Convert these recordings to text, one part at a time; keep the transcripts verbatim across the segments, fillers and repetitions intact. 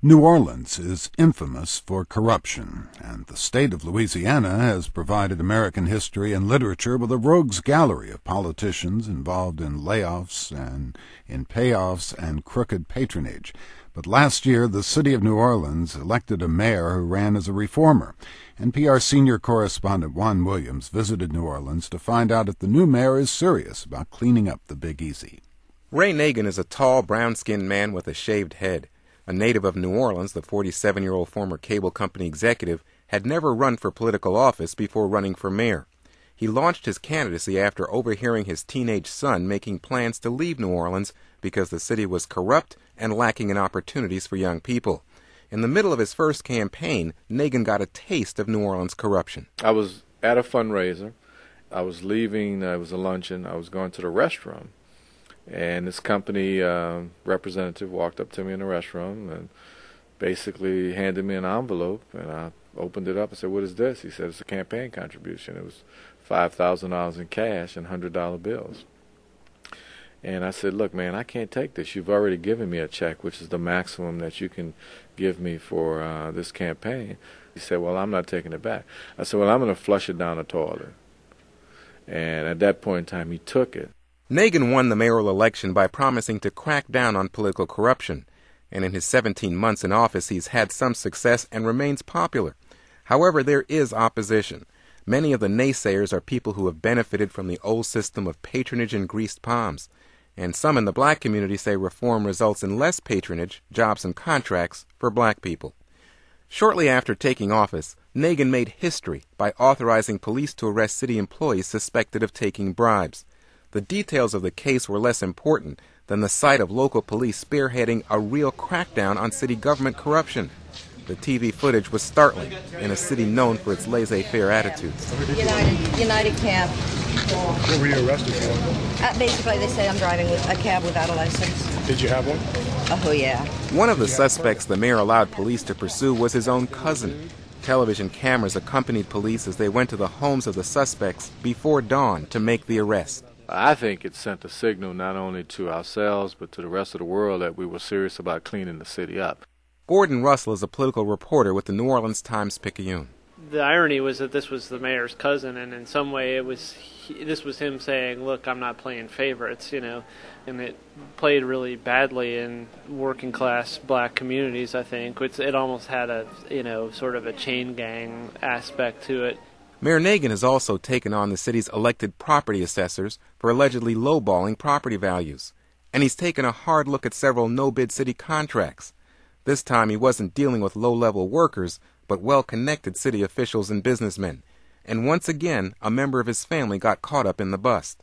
New Orleans is infamous for corruption, and the state of Louisiana has provided American history and literature with a rogues gallery of politicians involved in layoffs and in payoffs and crooked patronage. But last year, the city of New Orleans elected a mayor who ran as a reformer. N P R senior correspondent Juan Williams visited New Orleans to find out if the new mayor is serious about cleaning up the Big Easy. Ray Nagin is a tall, brown-skinned man with a shaved head. A native of New Orleans, the forty-seven-year-old former cable company executive had never run for political office before running for mayor. He launched his candidacy after overhearing his teenage son making plans to leave New Orleans because the city was corrupt and lacking in opportunities for young people. In the middle of his first campaign, Nagin got a taste of New Orleans corruption. I was at a fundraiser. I was leaving. Uh, it was a luncheon. I was going to the restroom. And this company uh, representative walked up to me in the restroom and basically handed me an envelope. And I opened it up and said, "What is this?" He said, "It's a campaign contribution." It was five thousand dollars in cash and one hundred dollar bills. And I said, "Look, man, I can't take this. You've already given me a check, which is the maximum that you can give me for uh, this campaign." He said, "Well, I'm not taking it back." I said, "Well, I'm going to flush it down the toilet." And at that point in time, he took it. Nagin won the mayoral election by promising to crack down on political corruption, and in his seventeen months in office he's had some success and remains popular. However, there is opposition. Many of the naysayers are people who have benefited from the old system of patronage and greased palms, and some in the black community say reform results in less patronage, jobs, and contracts for black people. Shortly after taking office, Nagin made history by authorizing police to arrest city employees suspected of taking bribes. The details of the case were less important than the sight of local police spearheading a real crackdown on city government corruption. The T V footage was startling in a city known for its laissez-faire attitudes. United, United Cab. What were you arrested for? Uh, basically, they say I'm driving with a cab without a license. Did you have one? Oh, yeah. One of the suspects the mayor allowed police to pursue was his own cousin. Television cameras accompanied police as they went to the homes of the suspects before dawn to make the arrest. I think it sent a signal not only to ourselves but to the rest of the world that we were serious about cleaning the city up. Gordon Russell is a political reporter with the New Orleans Times-Picayune. The irony was that this was the mayor's cousin, and in some way it was he, this was him saying, "Look, I'm not playing favorites," you know, and it played really badly in working-class black communities. I think it's, it almost had a you know sort of a chain gang aspect to it. Mayor Nagin has also taken on the city's elected property assessors for allegedly lowballing property values, and he's taken a hard look at several no-bid city contracts. This time he wasn't dealing with low-level workers, but well-connected city officials and businessmen, and once again a member of his family got caught up in the bust.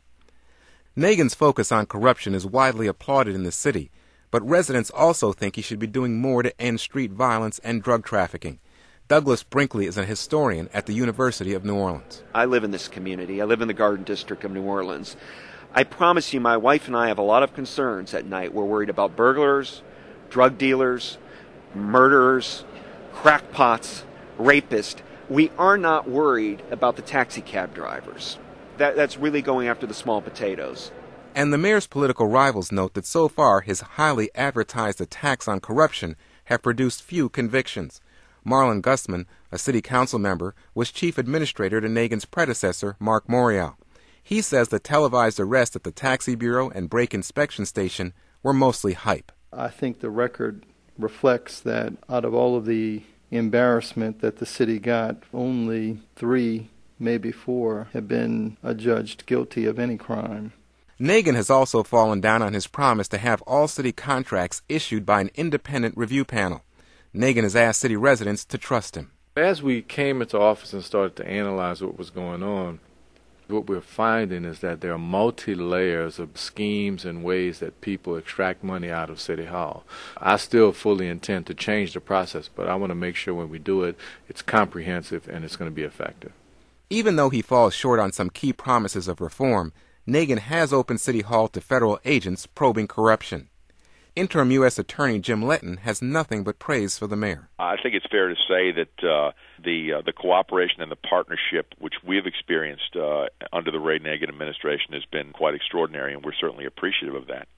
Nagin's focus on corruption is widely applauded in the city, but residents also think he should be doing more to end street violence and drug trafficking. Douglas Brinkley is a historian at the University of New Orleans. I live in this community. I live in the Garden District of New Orleans. I promise you, my wife and I have a lot of concerns at night. We're worried about burglars, drug dealers, murderers, crackpots, rapists. We are not worried about the taxi cab drivers. That, that's really going after the small potatoes. And the mayor's political rivals note that so far his highly advertised attacks on corruption have produced few convictions. Marlon Gusman, a city council member, was chief administrator to Nagin's predecessor, Mark Morial. He says the televised arrests at the taxi bureau and brake inspection station were mostly hype. I think the record reflects that out of all of the embarrassment that the city got, only three, maybe four, have been adjudged guilty of any crime. Nagin has also fallen down on his promise to have all city contracts issued by an independent review panel. Nagin has asked city residents to trust him. As we came into office and started to analyze what was going on, what we're finding is that there are multi-layers of schemes and ways that people extract money out of City Hall. I still fully intend to change the process, but I want to make sure when we do it, it's comprehensive and it's going to be effective. Even though he falls short on some key promises of reform, Nagin has opened City Hall to federal agents probing corruption. Interim U S Attorney Jim Letton has nothing but praise for the mayor. I think it's fair to say that uh, the uh, the cooperation and the partnership which we've experienced uh, under the Ray Nagin administration has been quite extraordinary, and we're certainly appreciative of that.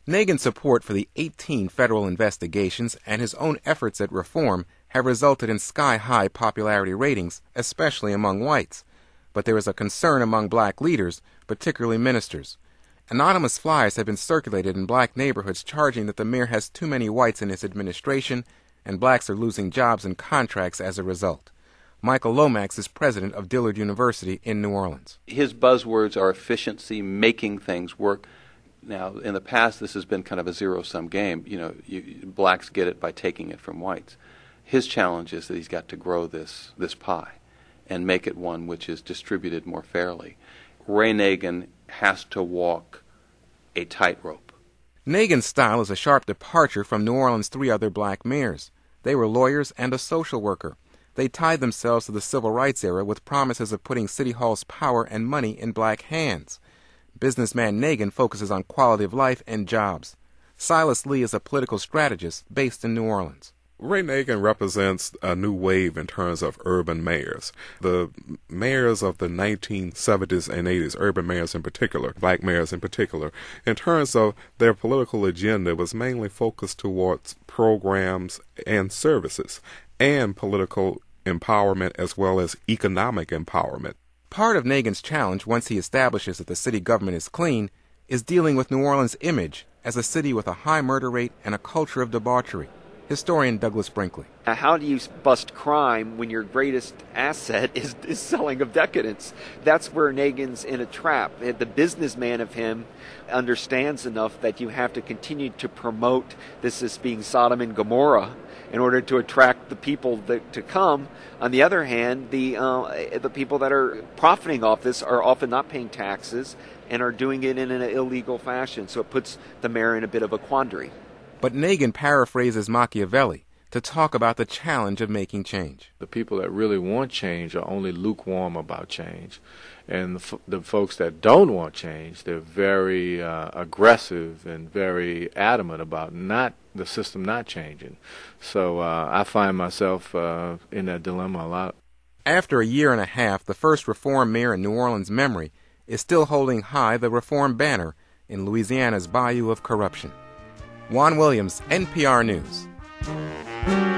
Nagin's support for the eighteen federal investigations and his own efforts at reform have resulted in sky-high popularity ratings, especially among whites. But there is a concern among black leaders, particularly ministers. Anonymous flyers have been circulated in black neighborhoods charging that the mayor has too many whites in his administration, and blacks are losing jobs and contracts as a result. Michael Lomax is president of Dillard University in New Orleans. His buzzwords are efficiency, making things work. Now, in the past, this has been kind of a zero-sum game. You know, you, blacks get it by taking it from whites. His challenge is that he's got to grow this this pie and make it one which is distributed more fairly. Ray Nagin has to walk a tightrope. Nagin's style is a sharp departure from New Orleans' three other black mayors. They were lawyers and a social worker. They tied themselves to the civil rights era with promises of putting City Hall's power and money in black hands. Businessman Nagin focuses on quality of life and jobs. Silas Lee is a political strategist based in New Orleans. Ray Nagin represents a new wave in terms of urban mayors. The mayors of the nineteen seventies and eighties, urban mayors in particular, black mayors in particular, in terms of their political agenda was mainly focused towards programs and services and political empowerment as well as economic empowerment. Part of Nagin's challenge, once he establishes that the city government is clean, is dealing with New Orleans' image as a city with a high murder rate and a culture of debauchery. Historian Douglas Brinkley. How do you bust crime when your greatest asset is, is selling of decadence? That's where Nagin's in a trap. The businessman of him understands enough that you have to continue to promote this as being Sodom and Gomorrah in order to attract the people that, to come. On the other hand, the uh, the people that are profiting off this are often not paying taxes and are doing it in an illegal fashion. So it puts the mayor in a bit of a quandary. But Nagin paraphrases Machiavelli to talk about the challenge of making change. The people that really want change are only lukewarm about change. And the, f- the folks that don't want change, they're very uh, aggressive and very adamant about not the system not changing. So uh, I find myself uh, in that dilemma a lot. After a year and a half, the first reform mayor in New Orleans' memory is still holding high the reform banner in Louisiana's bayou of corruption. Juan Williams, N P R News.